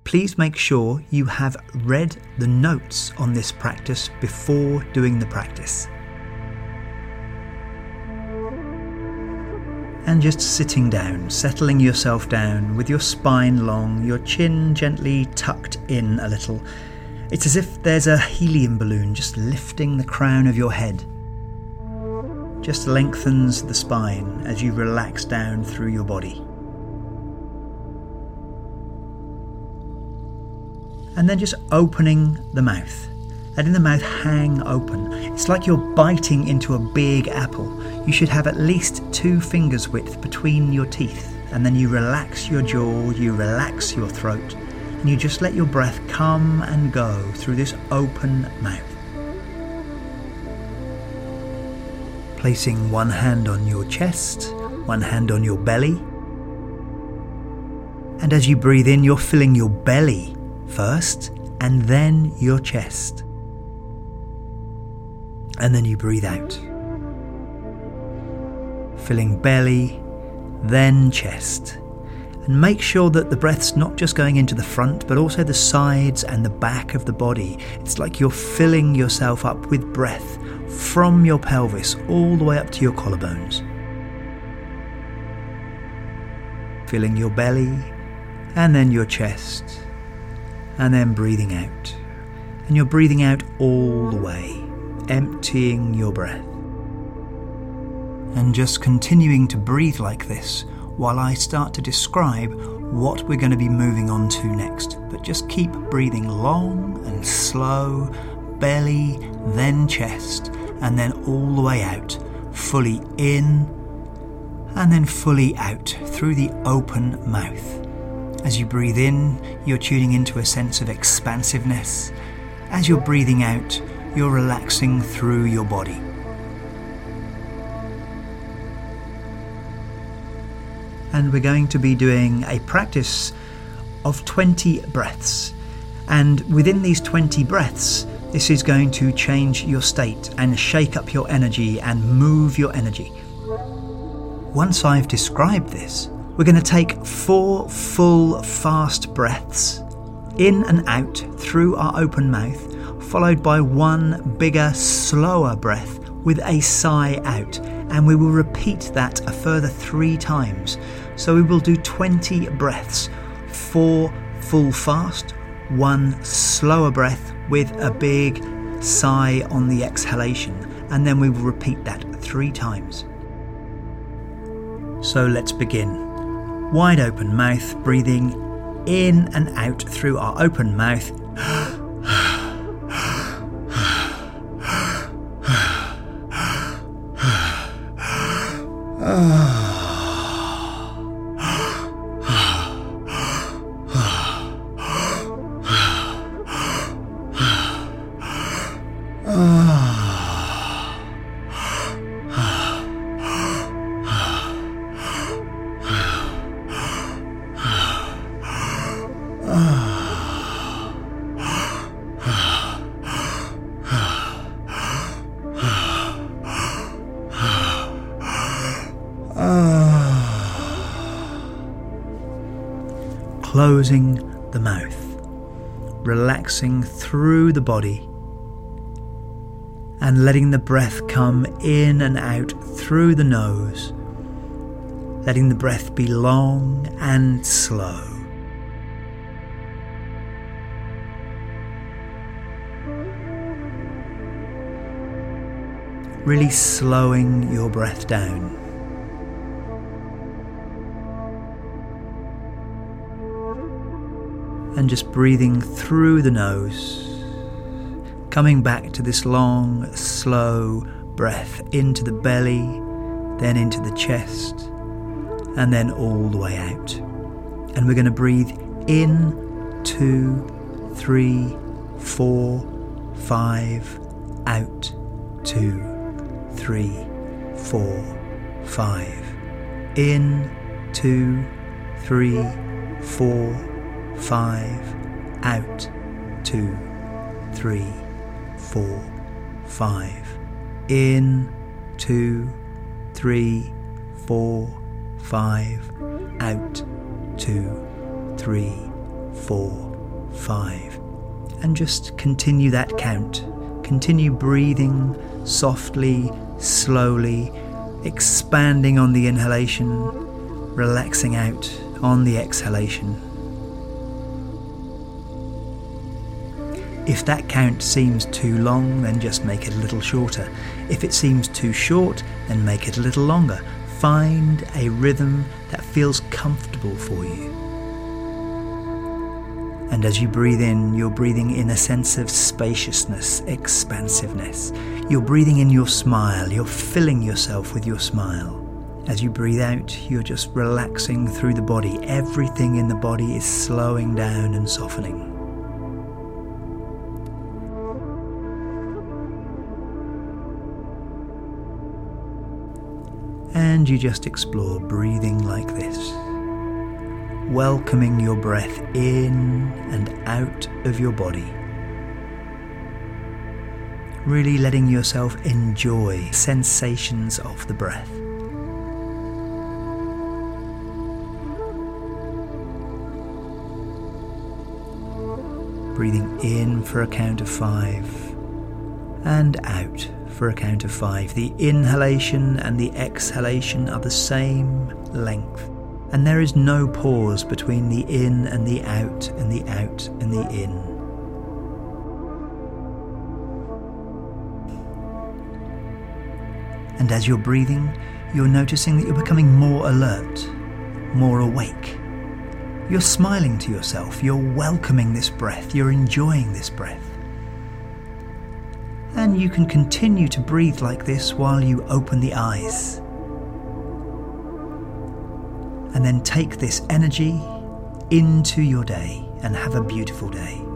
please make sure you have read the notes on this practice before doing the practice. And just sitting down, settling yourself down with your spine long, your chin gently tucked in a little. It's as if there's a helium balloon just lifting the crown of your head. Just lengthens the spine as you relax down through your body. And then just opening the mouth, letting the mouth hang open. It's like you're biting into a big apple. You should have at least 2 fingers width between your teeth, and then you relax your jaw, you relax your throat, and you just let your breath come and go through this open mouth. Placing one hand on your chest, one hand on your belly. And as you breathe in, you're filling your belly first, and then your chest. And then you breathe out. Filling belly, then chest. And make sure that the breath's not just going into the front, but also the sides and the back of the body. It's like you're filling yourself up with breath from your pelvis all the way up to your collarbones. Filling your belly, and then your chest. And then breathing out. And you're breathing out all the way, emptying your breath. And just continuing to breathe like this while I start to describe what we're going to be moving on to next. But just keep breathing long and slow, belly, then chest, and then all the way out, fully in, and then fully out through the open mouth. As you breathe in, you're tuning into a sense of expansiveness. As you're breathing out, you're relaxing through your body. And we're going to be doing a practice of 20 breaths. And within these 20 breaths, this is going to change your state and shake up your energy and move your energy. Once I've described this, we're going to take 4 full, fast breaths in and out through our open mouth, followed by 1 bigger, slower breath with a sigh out. And we will repeat that a further 3 times. So we will do 20 breaths, 4 full fast, 1 slower breath with a big sigh on the exhalation. And then we will repeat that 3 times. So let's begin. Wide open mouth, breathing in and out through our open mouth. Closing the mouth, relaxing through the body, and letting the breath come in and out through the nose, letting the breath be long and slow. Really slowing your breath down. And just breathing through the nose, coming back to this long, slow breath into the belly, then into the chest, and then all the way out. And we're going to breathe in, 2, 3, 4, 5, out, 2, 3, 4, 5. In, 2, 3, 4, 5, out, 2, 3, 4, 5. In, 2, 3, 4, 5, out, 2, 3, 4, 5. And just continue that count. Continue breathing softly, slowly, expanding on the inhalation, relaxing out on the exhalation. If that count seems too long, then just make it a little shorter. If it seems too short, then make it a little longer. Find a rhythm that feels comfortable for you. And as you breathe in, you're breathing in a sense of spaciousness, expansiveness. You're breathing in your smile. You're filling yourself with your smile. As you breathe out, you're just relaxing through the body. Everything in the body is slowing down and softening. And you just explore breathing like this, welcoming your breath in and out of your body. Really letting yourself enjoy sensations of the breath. Breathing in for a count of 5 and out for a count of 5. The inhalation and the exhalation are the same length, and there is no pause between the in and the out and the out and the in. And as you're breathing, you're noticing that you're becoming more alert, more awake. You're smiling to yourself, you're welcoming this breath, you're enjoying this breath. And you can continue to breathe like this while you open the eyes. And then take this energy into your day and have a beautiful day.